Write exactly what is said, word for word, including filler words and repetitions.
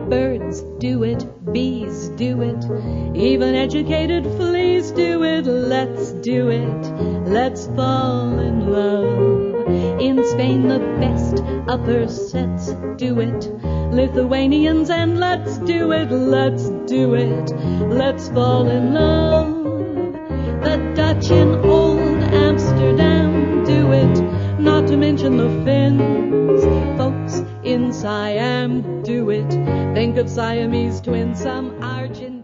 Birds do it, bees do it, even educated fleas do it. Let's do it, let's fall in love. In Spain the best upper sets do it, Lithuanians, and let's do it, let's do it, let's fall in love. The Dutch in old Amsterdam do it, not to mention the Finns. Folks in Siam do it, think of Siamese twins, some Argentines.